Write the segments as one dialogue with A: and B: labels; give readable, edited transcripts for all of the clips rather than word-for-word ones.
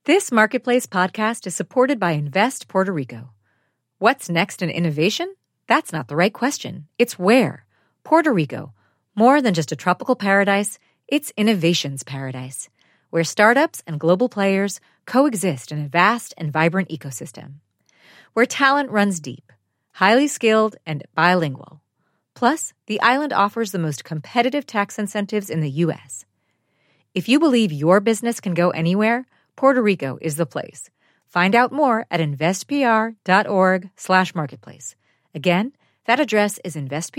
A: This Marketplace podcast is supported by Invest Puerto Rico. What's next in innovation? That's not the right question. It's where. Puerto Rico. More than just a tropical paradise, it's innovation's paradise, where startups and global players coexist in a vast and vibrant ecosystem. Where talent runs deep, highly skilled, and bilingual. Plus, the island offers the most competitive tax incentives in the U.S. If you believe your business can go anywhere, Puerto Rico is the place. Find out more at investpr.org/marketplace. Again, that address is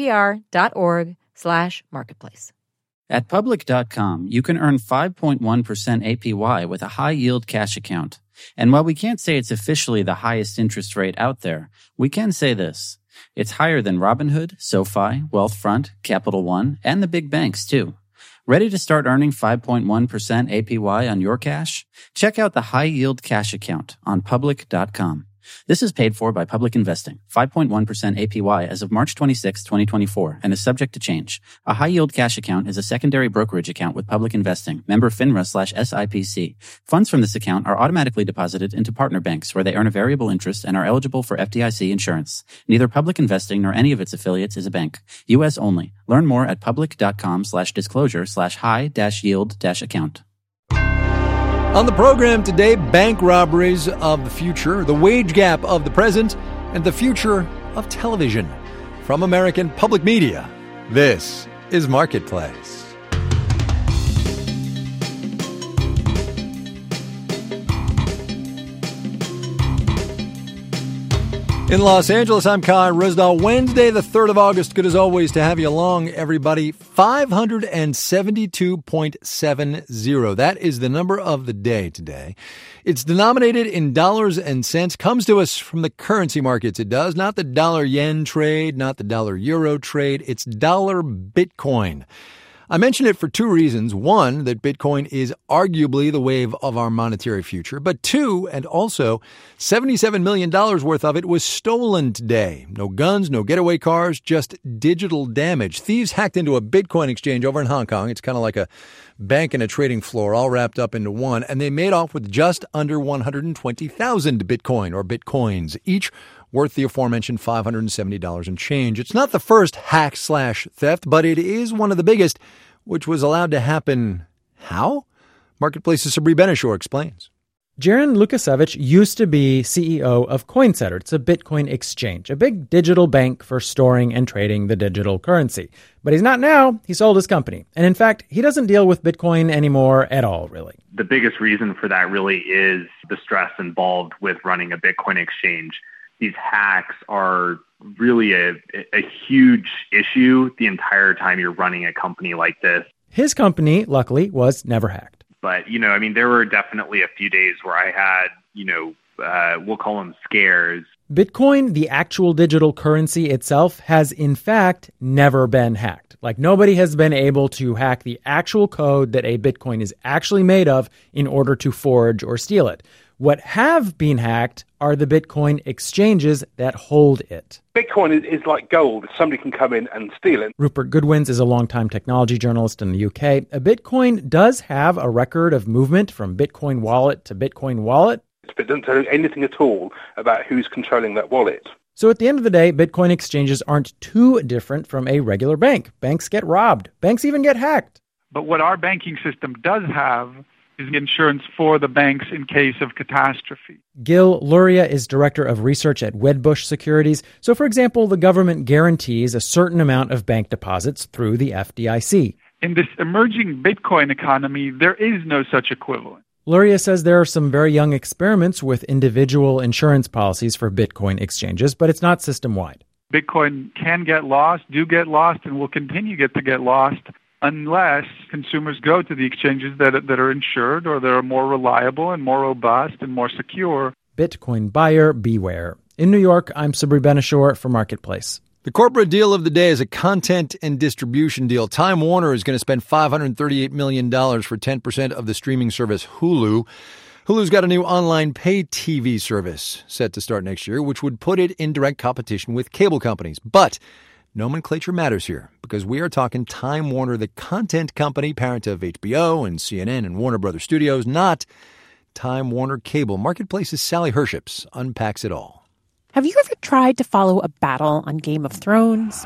A: investpr.org/marketplace.
B: At Public.com, you can earn 5.1% APY with a high-yield cash account. And while we can't say it's officially the highest interest rate out there, we can say this. It's higher than Robinhood, SoFi, Wealthfront, Capital One, and the big banks, too. Ready to start earning 5.1% APY on your cash? Check out the high-yield cash account on Public.com. This is paid for by Public Investing. 5.1% APY as of March 26, 2024, and is subject to change. A high-yield cash account is a secondary brokerage account with Public Investing, member FINRA/SIPC. Funds from this account are automatically deposited into partner banks where they earn a variable interest and are eligible for FDIC insurance. Neither Public Investing nor any of its affiliates is a bank. U.S. only. Learn more at public.com/disclosure/high-yield-account.
C: On the program today, bank robberies of the future, the wage gap of the present, and the future of television. From American Public Media, this is Marketplace. In Los Angeles, I'm Kai Ryssdal. Wednesday, the 3rd of August. Good as always to have you along, everybody. 572.70. That is the number of the day today. It's denominated in dollars and cents. Comes to us from the currency markets, it does. Not the dollar-yen trade, not the dollar-euro trade. It's dollar Bitcoin. I mention it for two reasons. One, that Bitcoin is arguably the wave of our monetary future. But two, and also, $77 million worth of it was stolen today. No guns, no getaway cars, just digital damage. Thieves hacked into a Bitcoin exchange over in Hong Kong. It's kind of like a bank and a trading floor all wrapped up into one. And they made off with just under 120,000 Bitcoin or Bitcoins, each worth the aforementioned $570 and change. It's not the first hack/theft, but it is one of the biggest, which was allowed to happen. How? Marketplace's Sabri Benishore explains.
D: Jaron Lukasiewicz used to be CEO of CoinSetter. It's a Bitcoin exchange, a big digital bank for storing and trading the digital currency. But he's not now. He sold his company. And in fact, he doesn't deal with Bitcoin anymore at all, really.
E: The biggest reason for that really is the stress involved with running a Bitcoin exchange. These hacks are really a huge issue the entire time you're running a company like this.
D: His company, luckily, was never hacked.
E: But, there were definitely a few days where I had, we'll call them scares.
D: Bitcoin, the actual digital currency itself, has in fact never been hacked. Like, nobody has been able to hack the actual code that a Bitcoin is actually made of in order to forge or steal it. What have been hacked are the Bitcoin exchanges that hold it.
F: Bitcoin is like gold. Somebody can come in and steal it.
D: Rupert Goodwins is a longtime technology journalist in the UK. A Bitcoin does have a record of movement from Bitcoin wallet to Bitcoin wallet.
F: But it doesn't tell you anything at all about who's controlling that wallet.
D: So at the end of the day, Bitcoin exchanges aren't too different from a regular bank. Banks get robbed. Banks even get hacked.
G: But what our banking system does have is insurance for the banks in case of catastrophe.
D: Gil Luria is director of research at Wedbush Securities. So, for example, the government guarantees a certain amount of bank deposits through the FDIC.
G: In this emerging Bitcoin economy, there is no such equivalent.
D: Luria says there are some very young experiments with individual insurance policies for Bitcoin exchanges, but it's not system-wide.
G: Bitcoin can get lost, do get lost, and will continue to get lost unless consumers go to the exchanges that are insured or that are more reliable and more robust and more secure.
D: Bitcoin buyer beware. In New York, I'm Sabri Benishore for Marketplace.
C: The corporate deal of the day is a content and distribution deal. Time Warner is going to spend $538 million for 10% of the streaming service Hulu. Hulu's got a new online pay TV service set to start next year, which would put it in direct competition with cable companies. But nomenclature matters here because we are talking Time Warner, the content company, parent of HBO and CNN and Warner Brothers Studios, not Time Warner Cable. Marketplace's Sally Herships unpacks it all.
H: Have you ever tried to follow a battle on Game of Thrones?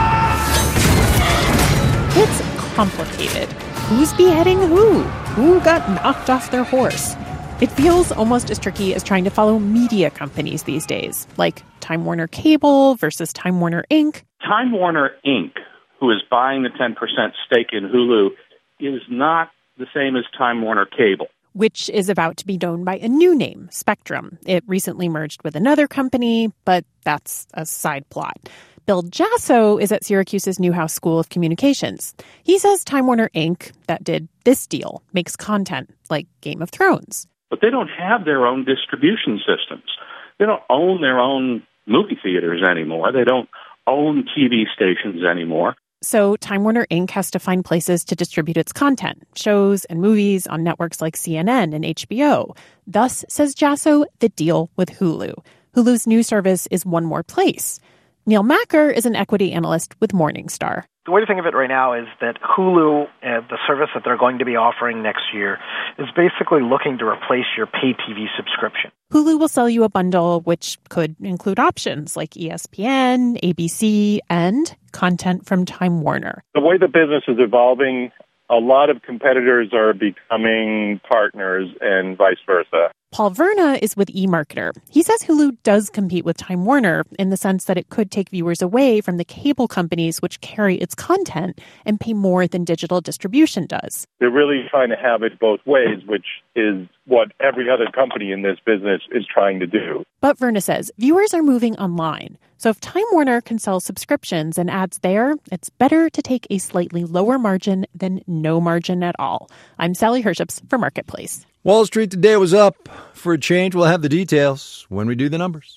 H: It's complicated. Who's beheading who? Who got knocked off their horse? It feels almost as tricky as trying to follow media companies these days, like Time Warner Cable versus Time Warner Inc.
I: Time Warner Inc., who is buying the 10% stake in Hulu, is not the same as Time Warner Cable,
H: which is about to be known by a new name, Spectrum. It recently merged with another company, but that's a side plot. Bill Jasso is at Syracuse's Newhouse School of Communications. He says Time Warner Inc., that did this deal, makes content like Game of Thrones.
I: But they don't have their own distribution systems. They don't own their own movie theaters anymore. They don't own TV stations anymore.
H: So Time Warner Inc. has to find places to distribute its content, shows and movies on networks like CNN and HBO. Thus, says Jasso, the deal with Hulu. Hulu's new service is one more place. Neil Macker is an equity analyst with Morningstar.
J: The way to think of it right now is that Hulu, the service that they're going to be offering next year, is basically looking to replace your pay TV subscription.
H: Hulu will sell you a bundle which could include options like ESPN, ABC, and content from Time Warner.
K: The way the business is evolving, a lot of competitors are becoming partners and vice versa.
H: Paul Verna is with eMarketer. He says Hulu does compete with Time Warner in the sense that it could take viewers away from the cable companies which carry its content and pay more than digital distribution does.
K: They're really trying to have it both ways, which is what every other company in this business is trying to do.
H: But Verna says viewers are moving online. So if Time Warner can sell subscriptions and ads there, it's better to take a slightly lower margin than no margin at all. I'm Sally Herships for Marketplace.
C: Wall Street today was up. For a change, we'll have the details when we do the numbers.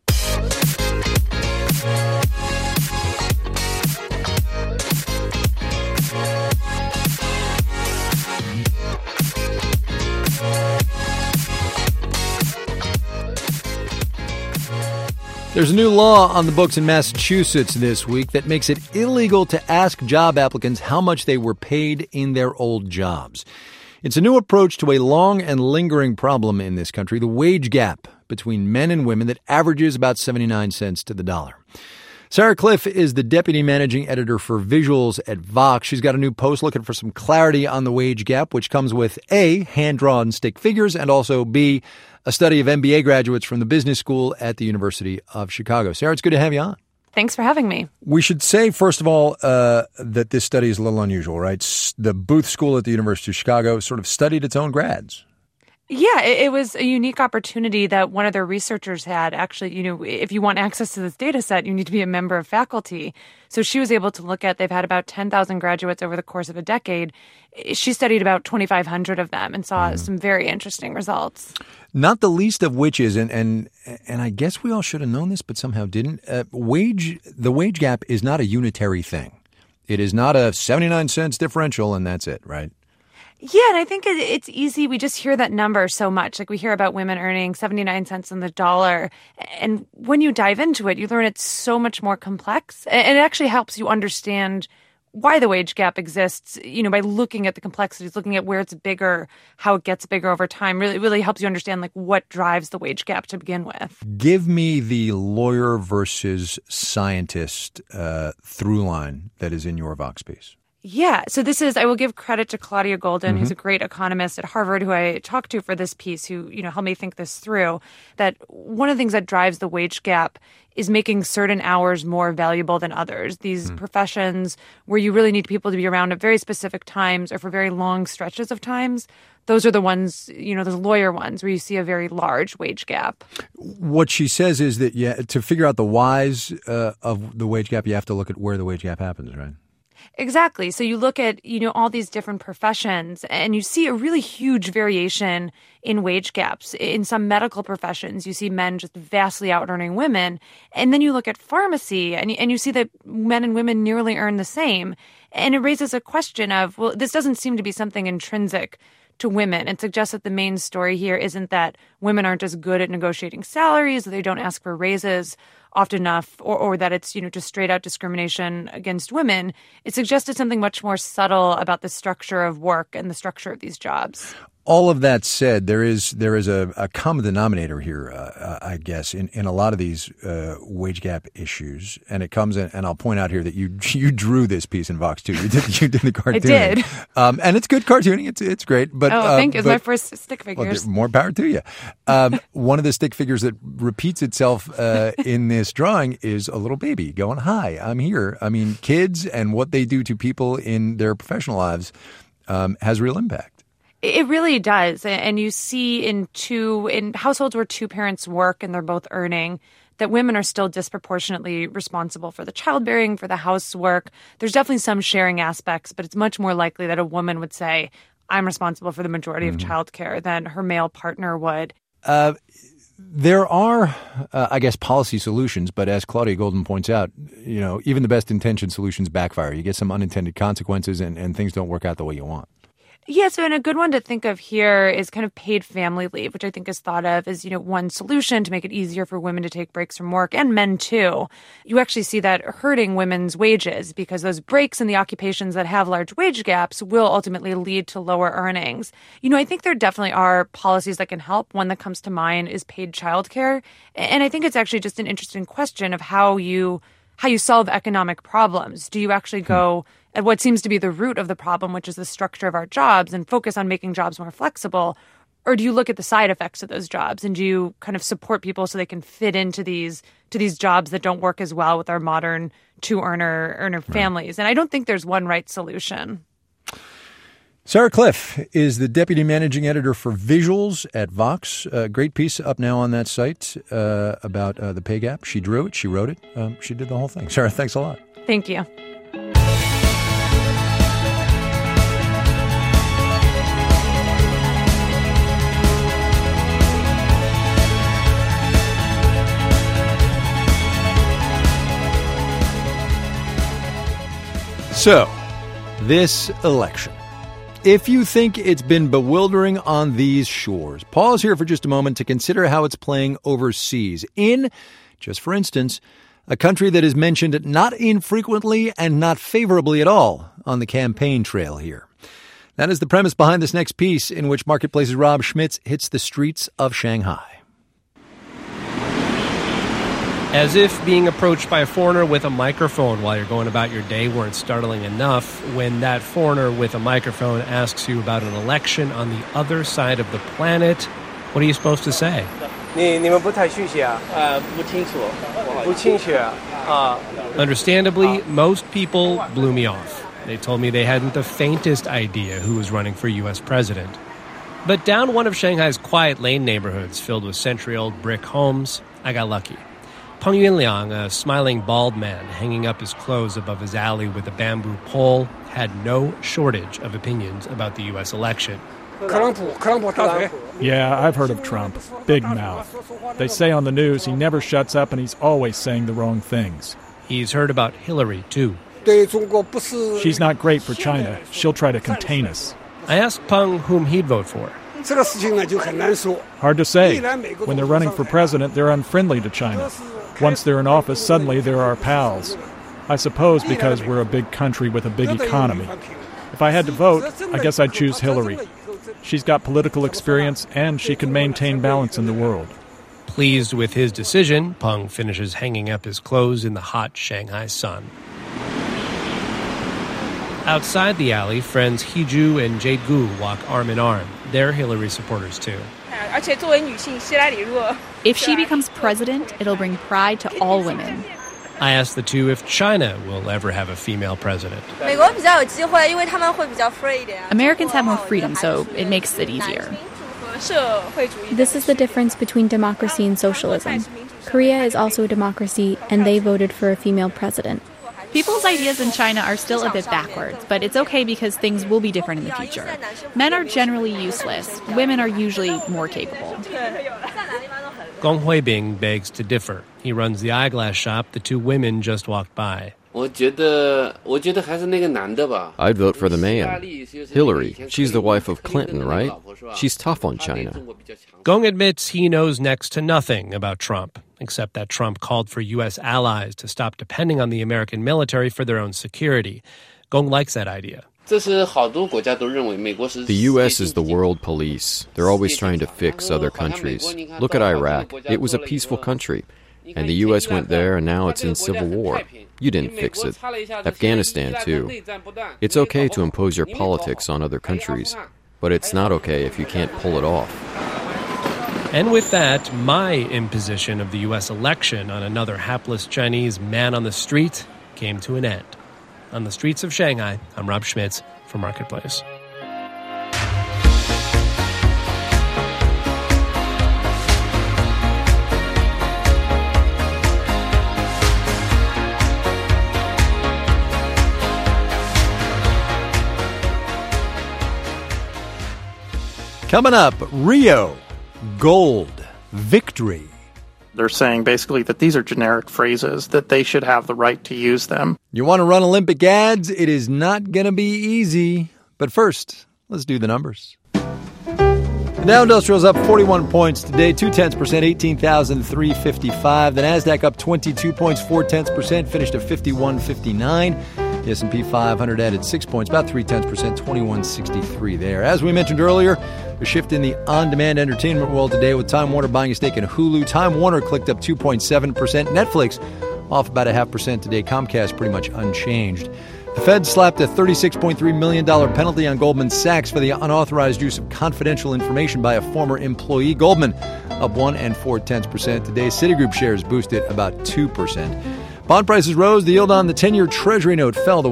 C: There's a new law on the books in Massachusetts this week that makes it illegal to ask job applicants how much they were paid in their old jobs. It's a new approach to a long and lingering problem in this country, the wage gap between men and women that averages about 79 cents to the dollar. Sarah Cliff is the deputy managing editor for visuals at Vox. She's got a new post looking for some clarity on the wage gap, which comes with A, hand-drawn stick figures, and also B, a study of MBA graduates from the business school at the University of Chicago. Sarah, it's good to have you on.
L: Thanks for having me.
C: We should say, first of all, that this study is a little unusual, right? The Booth School at the University of Chicago sort of studied its own grads.
L: Yeah, it was a unique opportunity that one of their researchers had. Actually, if you want access to this data set, you need to be a member of faculty. So she was able to look at, they've had about 10,000 graduates over the course of a decade. She studied about 2,500 of them and saw some very interesting results. Not the least of which is, and I guess we all should have known this, but somehow didn't, the wage gap is not a unitary thing. It is not a 79 cents differential and that's it, right? Yeah, and I think it's easy. We just hear that number so much. Like we hear about women earning 79 cents on the dollar. And when you dive into it, you learn it's so much more complex. And it actually helps you understand why the wage gap exists, by looking at the complexities, looking at where it's bigger, how it gets bigger over time. Really helps you understand like what drives the wage gap to begin with. Give me the lawyer versus scientist through line that is in your Vox piece. Yeah. So I will give credit to Claudia Golden, who's a great economist at Harvard, who I talked to for this piece, who, helped me think this through, that one of the things that drives the wage gap is making certain hours more valuable than others. These professions where you really need people to be around at very specific times or for very long stretches of times, those are the ones, those lawyer ones where you see a very large wage gap. What she says is that, to figure out the whys of the wage gap, you have to look at where the wage gap happens, right? Exactly. So you look at, all these different professions and you see a really huge variation in wage gaps. In some medical professions, you see men just vastly out-earning women. And then you look at pharmacy and you see that men and women nearly earn the same. And it raises a question of, well, this doesn't seem to be something intrinsic to women, and suggests that the main story here isn't that women aren't as good at negotiating salaries, that they don't ask for raises often enough, or that it's, just straight out discrimination against women. It suggested something much more subtle about the structure of work and the structure of these jobs.
C: all of that said, there is a common denominator here, I guess, in a lot of these wage gap issues, and it comes in. And I'll point out here that you drew this piece in Vox too. You did the cartooning.
L: I did,
C: and it's good cartooning. It's great. But
L: thank you. It's my first stick figures.
C: Well, more power to you. One of the stick figures that repeats itself in this drawing is a little baby going, "Hi, I'm here." I mean, kids and what they do to people in their professional lives has real impact.
L: It really does. And you see in households where two parents work and they're both earning, that women are still disproportionately responsible for the childbearing, for the housework. There's definitely some sharing aspects, but it's much more likely that a woman would say, I'm responsible for the majority of childcare than her male partner would.
C: There are, I guess, policy solutions, but as Claudia Golden points out, even the best intentioned solutions backfire. You get some unintended consequences and things don't work out the way you want.
L: Yeah, so and a good one to think of here is kind of paid family leave, which I think is thought of as, one solution to make it easier for women to take breaks from work, and men too. You actually see that hurting women's wages because those breaks in the occupations that have large wage gaps will ultimately lead to lower earnings. I think there definitely are policies that can help. One that comes to mind is paid childcare. And I think it's actually just an interesting question of how you solve economic problems. Do you actually go at what seems to be the root of the problem, which is the structure of our jobs, and focus on making jobs more flexible? Or do you look at the side effects of those jobs, and do you kind of support people so they can fit into these jobs that don't work as well with our modern two-earner families? And I don't think there's one right solution.
C: Sarah Cliff is the deputy managing editor for visuals at Vox. Great piece up now on that site about the pay gap. She drew it. She wrote it. She did the whole thing. Sarah, thanks a lot.
L: Thank you.
C: So, this election. If you think it's been bewildering on these shores, pause here for just a moment to consider how it's playing overseas in, just for instance, a country that is mentioned not infrequently and not favorably at all on the campaign trail here. That is the premise behind this next piece, in which Marketplace's Rob Schmitz hits the streets of Shanghai.
M: As if being approached by a foreigner with a microphone while you're going about your day weren't startling enough, when that foreigner with a microphone asks you about an election on the other side of the planet, what are you supposed to say? Understandably, most people blew me off. They told me they hadn't the faintest idea who was running for U.S. president. But down one of Shanghai's quiet lane neighborhoods filled with century-old brick homes, I got lucky. Peng Yunliang, a smiling bald man hanging up his clothes above his alley with a bamboo pole, had no shortage of opinions about the U.S. election.
N: Yeah, I've heard of Trump. Big mouth. They say on the news he never shuts up and he's always saying the wrong things.
M: He's heard about Hillary, too.
N: She's not great for China. She'll try to contain us.
M: I asked Peng whom he'd vote for.
N: Hard to say. When they're running for president, they're unfriendly to China. Once they're in office, suddenly they're our pals. I suppose because we're a big country with a big economy. If I had to vote, I guess I'd choose Hillary. She's got political experience, and she can maintain balance in the world.
M: Pleased with his decision, Peng finishes hanging up his clothes in the hot Shanghai sun. Outside the alley, friends Hiju and Jade Gu walk arm in arm. They're Hillary supporters, too.
O: If she becomes president, it'll bring pride to all women.
M: I asked the two if China will ever have a female president.
O: Americans have more freedom, so it makes it easier.
P: This is the difference between democracy and socialism. Korea is also a democracy, and they voted for a female president.
O: People's ideas in China are still a bit backwards, but it's okay because things will be different in the future. Men are generally useless. Women are usually more capable.
M: Gong Huibing begs to differ. He runs the eyeglass shop the two women just walked by.
Q: I'd vote for the man. Hillary, she's the wife of Clinton, right? She's tough on China.
M: Gong admits he knows next to nothing about Trump, except that Trump called for U.S. allies to stop depending on the American military for their own security. Gong likes that idea.
Q: The U.S. is the world police. They're always trying to fix other countries. Look at Iraq. It was a peaceful country. And the U.S. went there, and now it's in civil war. You didn't fix it. Afghanistan, too. It's okay to impose your politics on other countries, but it's not okay if you can't pull it off.
M: And with that, my imposition of the U.S. election on another hapless Chinese man on the street came to an end. On the streets of Shanghai, I'm Rob Schmitz for Marketplace.
C: Coming up, Rio, gold, victory.
R: They're saying basically that these are generic phrases, that they should have the right to use them.
C: You want to run Olympic ads? It is not going to be easy. But first, let's do the numbers. The Dow Industrial's up 41 points today, 0.2%, 18,355. The Nasdaq up 22 points, 0.4%, finished at 51.59. The S&P 500 added 6 points, about 0.3%, 2163 there. As we mentioned earlier, a shift in the on-demand entertainment world today with Time Warner buying a stake in Hulu. Time Warner clicked up 2.7%. Netflix off about 0.5% today. Comcast pretty much unchanged. The Fed slapped a $36.3 million penalty on Goldman Sachs for the unauthorized use of confidential information by a former employee. Goldman up 1.4% today. Citigroup shares boosted about 2%. Bond prices rose. The yield on the 10-year Treasury note fell to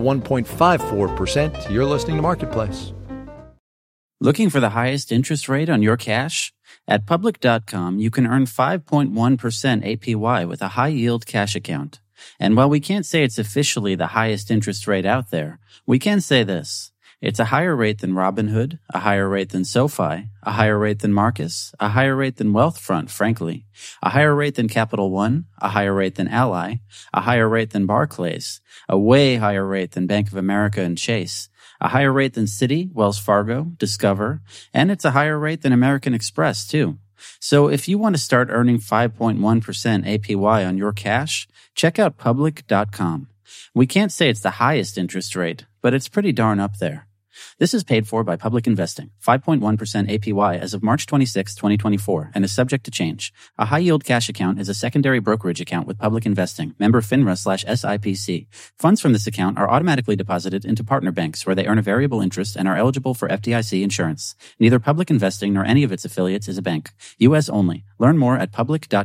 C: 1.54%. You're listening to Marketplace.
B: Looking for the highest interest rate on your cash? At Public.com, you can earn 5.1% APY with a high-yield cash account. And while we can't say it's officially the highest interest rate out there, we can say this. It's a higher rate than Robinhood, a higher rate than SoFi, a higher rate than Marcus, a higher rate than Wealthfront, frankly, a higher rate than Capital One, a higher rate than Ally, a higher rate than Barclays, a way higher rate than Bank of America and Chase, a higher rate than Citi, Wells Fargo, Discover, and it's a higher rate than American Express, too. So if you want to start earning 5.1% APY on your cash, check out Public.com. We can't say it's the highest interest rate, but it's pretty darn up there. This is paid for by Public Investing, 5.1% APY as of March 26, 2024, and is subject to change. A high-yield cash account is a secondary brokerage account with Public Investing, member FINRA/SIPC. Funds from this account are automatically deposited into partner banks where they earn a variable interest and are eligible for FDIC insurance. Neither Public Investing nor any of its affiliates is a bank. U.S. only. Learn more at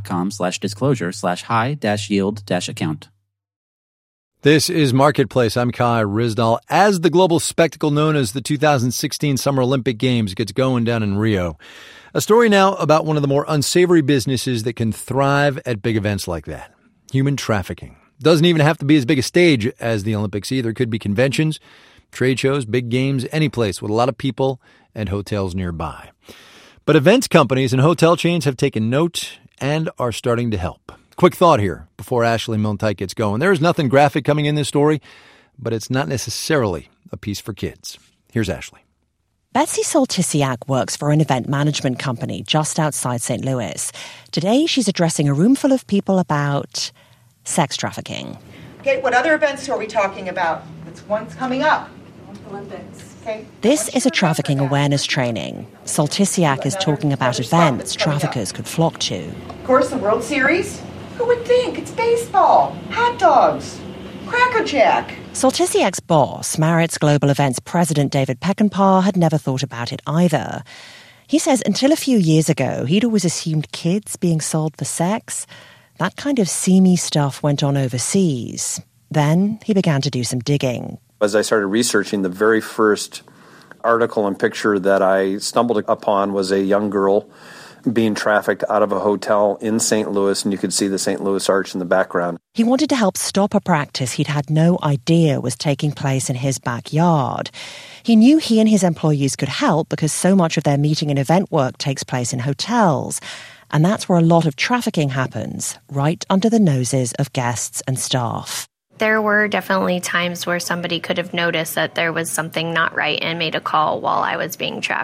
B: public.com/disclosure/high-yield-account.
C: This is Marketplace. I'm Kai Ryssdal. As the global spectacle known as the 2016 Summer Olympic Games gets going down in Rio, a story now about one of the more unsavory businesses that can thrive at big events like that. Human trafficking. Doesn't even have to be as big a stage as the Olympics either. It could be conventions, trade shows, big games, any place with a lot of people and hotels nearby. But events companies and hotel chains have taken note and are starting to help. Quick thought here before Ashley Milne-Tyke gets going. There is nothing graphic coming in this story, but it's not necessarily a piece for kids. Here's Ashley.
S: Betsy Soltysiak works for an event management company just outside St. Louis. Today, she's addressing a room full of people about sex trafficking.
T: Okay, what other events are we talking about? That's one's coming up. Olympics. Okay.
S: This is a trafficking awareness training. Soltysiak is talking about events traffickers could flock to.
T: Of course, the World Series. Who would think? It's baseball, hot dogs, Cracker Jack.
S: Soltysiak's boss, Marriott's Global Events president David Peckinpah, had never thought about it either. He says until a few years ago, he'd always assumed kids being sold for sex. That kind of seamy stuff went on overseas. Then he began to do some digging.
U: As I started researching, the very first article and picture that I stumbled upon was a young girl being trafficked out of a hotel in St. Louis, and you could see the St. Louis Arch in the background.
S: He wanted to help stop a practice he'd had no idea was taking place in his backyard. He knew he and his employees could help because so much of their meeting and event work takes place in hotels. And that's where a lot of trafficking happens, right under the noses of guests and staff.
V: There were definitely times where somebody could have noticed that there was something not right and made a call while I was being trafficked.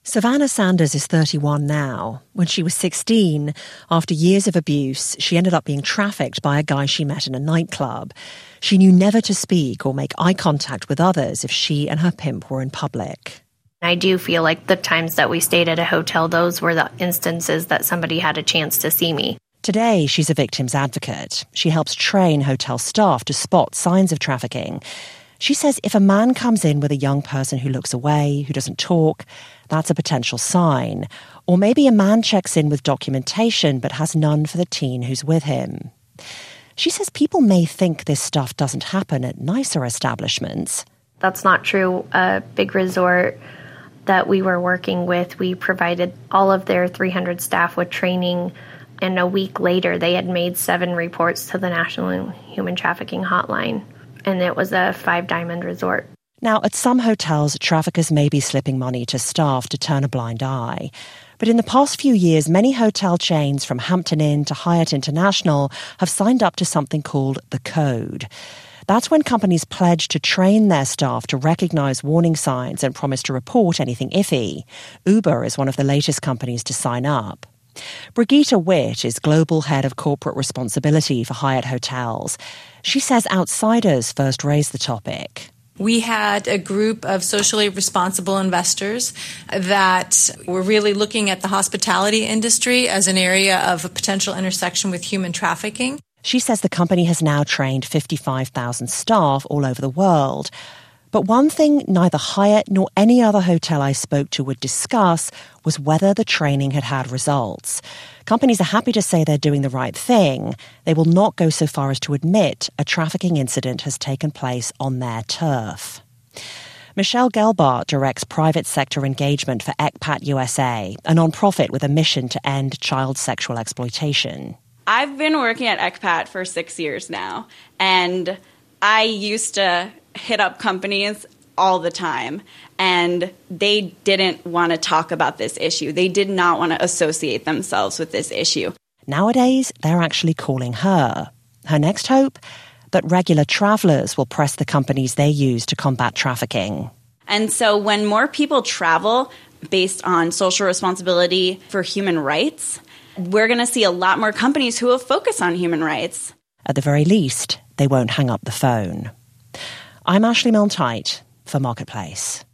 S: Savannah Sanders is 31 now. When she was 16, after years of abuse, she ended up being trafficked by a guy she met in a nightclub. She knew never to speak or make eye contact with others if she and her pimp were in public.
A: I do feel like the times that we stayed at a hotel, those were the instances that somebody had a chance to see me.
S: Today, she's a victim's advocate. She helps train hotel staff to spot signs of trafficking. She says if a man comes in with a young person who looks away, who doesn't talk, that's a potential sign. Or maybe a man checks in with documentation but has none for the teen who's with him. She says people may think this stuff doesn't happen at nicer establishments.
A: That's not true. A big resort that we were working with, we provided all of their 300 staff with training, and a week later they had made 7 reports to the National Human Trafficking Hotline. And it was a 5-diamond resort.
S: Now, at some hotels, traffickers may be slipping money to staff to turn a blind eye. But in the past few years, many hotel chains from Hampton Inn to Hyatt International have signed up to something called the Code. That's when companies pledge to train their staff to recognize warning signs and promise to report anything iffy. Uber is one of the latest companies to sign up. Brigitte Witt is Global Head of Corporate Responsibility for Hyatt Hotels. She says outsiders first raised the topic.
V: We had a group of socially responsible investors that were really looking at the hospitality industry as an area of a potential intersection with human trafficking.
S: She says the company has now trained 55,000 staff all over the world. But one thing neither Hyatt nor any other hotel I spoke to would discuss was whether the training had had results. Companies are happy to say they're doing the right thing. They will not go so far as to admit a trafficking incident has taken place on their turf. Michelle Gelbart directs private sector engagement for ECPAT USA, a nonprofit with a mission to end child sexual exploitation.
W: I've been working at ECPAT for 6 years now, and I used to hit up companies all the time, and they didn't want to talk about this issue. They did not want to associate themselves with this issue.
S: Nowadays, they're actually calling her. Her next hope? That regular travelers will press the companies they use to combat trafficking.
W: And so when more people travel based on social responsibility for human rights, we're going to see a lot more companies who will focus on human rights.
S: At the very least, they won't hang up the phone. I'm Ashley Milne-Tyte for Marketplace.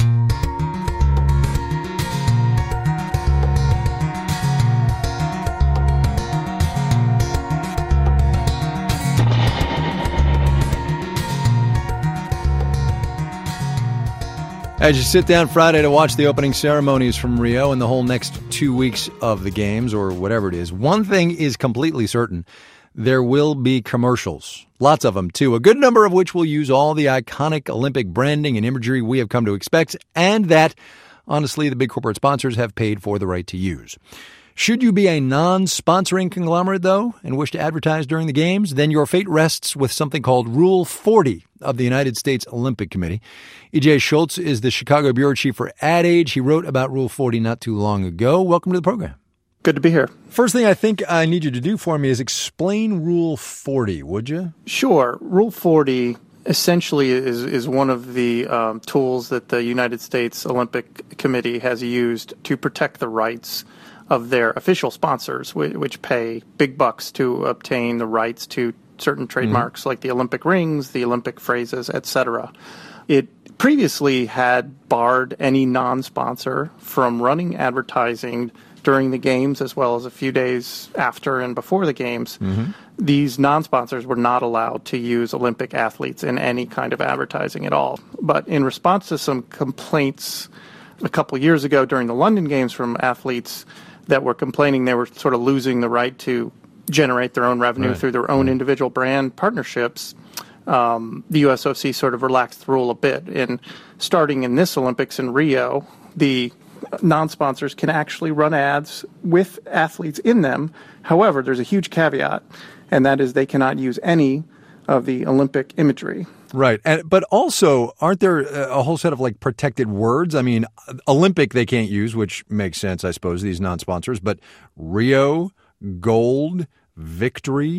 C: As you sit down Friday to watch the opening ceremonies from Rio and the whole next 2 weeks of the games, or whatever it is, one thing is completely certain. There will be commercials. Lots of them, too. A good number of which will use all the iconic Olympic branding and imagery we have come to expect, and that, honestly, the big corporate sponsors have paid for the right to use. Should you be a non-sponsoring conglomerate, though, and wish to advertise during the games, then your fate rests with something called Rule 40 of the United States Olympic Committee. E.J. Schultz is the Chicago bureau chief for Ad Age. He wrote about Rule 40 not too long ago. Welcome to the program.
R: Good to be here.
C: First thing I think I need you to do for me is explain Rule 40, would you?
R: Sure. Rule 40 essentially is one of the tools that the United States Olympic Committee has used to protect the rights of their official sponsors, which pay big bucks to obtain the rights to certain trademarks like the Olympic rings, the Olympic phrases, etc. It previously had barred any non-sponsor from running advertising during the games as well as a few days after and before the games. These non-sponsors were not allowed to use Olympic athletes in any kind of advertising at all. But in response to some complaints a couple years ago during the London Games from athletes that were complaining they were sort of losing the right to generate their own revenue through their own individual brand partnerships, the USOC sort of relaxed the rule a bit. And starting in this Olympics in Rio, the non-sponsors can actually run ads with athletes in them. However, there's a huge caveat, and that is they cannot use any of the Olympic imagery.
C: Right. But also, aren't there a whole set of like protected words? I mean, Olympic they can't use, which makes sense, I suppose, these non-sponsors. But Rio, gold, victory,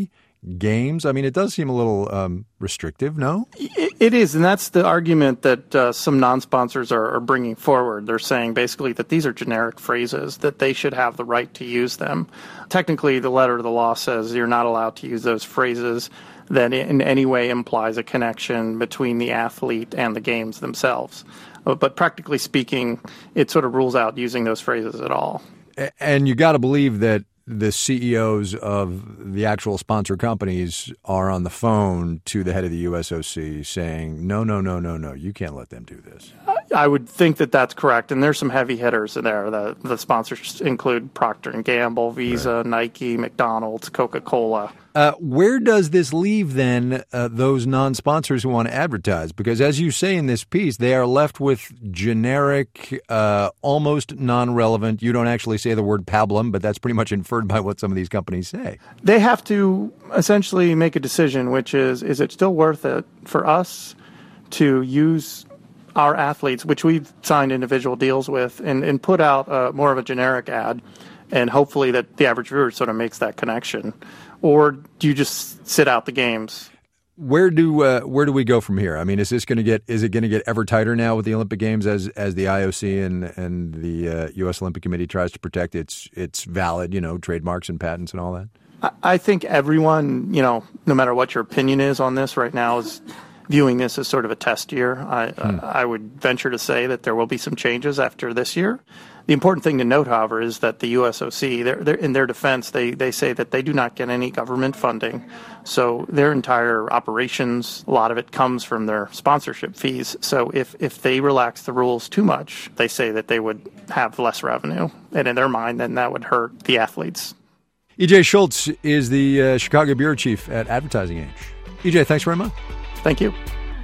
C: games? I mean, it does seem a little restrictive, no?
R: It is, and that's the argument that some non-sponsors are bringing forward. They're saying basically that these are generic phrases, that they should have the right to use them. Technically, the letter of the law says you're not allowed to use those phrases that in any way implies a connection between the athlete and the games themselves. But practically speaking, it sort of rules out using those phrases at all.
C: And you got to believe that the CEOs of the actual sponsor companies are on the phone to the head of the USOC saying, no, you can't let them do this.
R: I would think that that's correct, and there's some heavy hitters in there. The sponsors include Procter & Gamble, Visa, right, Nike, McDonald's, Coca-Cola.
C: Where does this leave, then, those non-sponsors who want to advertise? Because as you say in this piece, they are left with generic, almost non-relevant, you don't actually say the word pablum, but that's pretty much inferred by what some of these companies say.
R: They have to essentially make a decision, which is it still worth it for us to use our athletes, which we've signed individual deals with, and put out more of a generic ad, and hopefully that the average viewer sort of makes that connection? Or do you just sit out the games?
C: Where do we go from here? I mean, is it going to get ever tighter now with the Olympic Games as the IOC and the U.S. Olympic Committee tries to protect its valid, trademarks and patents and all that?
R: I think everyone, no matter what your opinion is on this right now, is viewing this as sort of a test year. I would venture to say that there will be some changes after this year. The important thing to note, however, is that the USOC, they're in their defense, they say that they do not get any government funding. So their entire operations, a lot of it comes from their sponsorship fees. So if they relax the rules too much, they say that they would have less revenue. And in their mind, then that would hurt the athletes.
C: E.J. Schultz is the Chicago Bureau Chief at Advertising Age. E.J., thanks very much.
R: Thank you.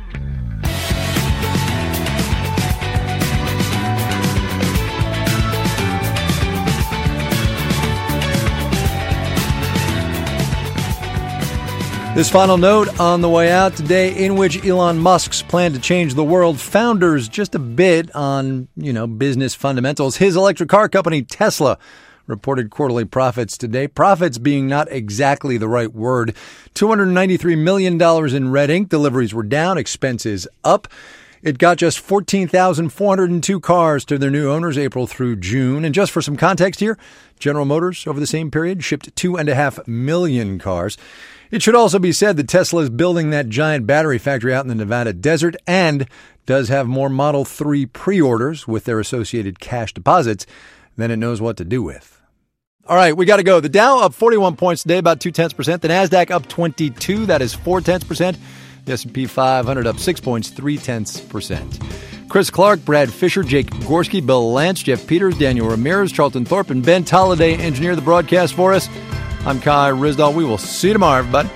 C: This final note on the way out today, in which Elon Musk's plan to change the world founders just a bit on, business fundamentals. His electric car company, Tesla, reported quarterly profits today. Profits being not exactly the right word. $293 million in red ink. Deliveries were down, expenses up. It got just 14,402 cars to their new owners April through June. And just for some context here, General Motors over the same period shipped 2.5 million cars. It should also be said that Tesla is building that giant battery factory out in the Nevada desert and does have more Model 3 pre-orders with their associated cash deposits than it knows what to do with. All right, we got to go. The Dow up 41 points today, about 0.2%. The NASDAQ up 22, that is 0.4%. The S&P 500 up 6 points, 0.3%. Chris Clark, Brad Fisher, Jake Gorski, Bill Lance, Jeff Peters, Daniel Ramirez, Charlton Thorpe, and Ben Tolliday engineer the broadcast for us. I'm Kai Ryssdal. We will see you tomorrow, everybody.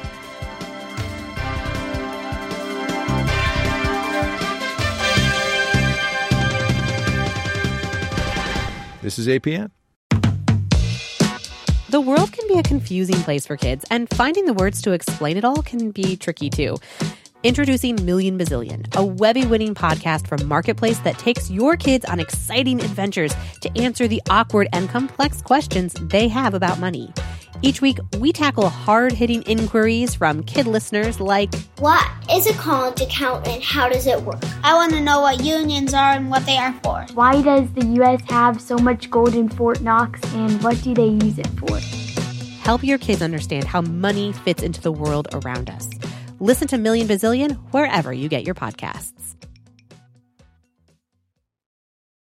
C: This is APN.
E: The world can be a confusing place for kids, and finding the words to explain it all can be tricky too. Introducing Million Bazillion, a Webby-winning podcast from Marketplace that takes your kids on exciting adventures to answer the awkward and complex questions they have about money. Each week, we tackle hard-hitting inquiries from kid listeners like,
F: what is a college account and how does it work? I want to know what unions are and what they are for.
G: Why does the U.S. have so much gold in Fort Knox and what do they use it for?
E: Help your kids understand how money fits into the world around us. Listen to Million Bazillion wherever you get your podcasts.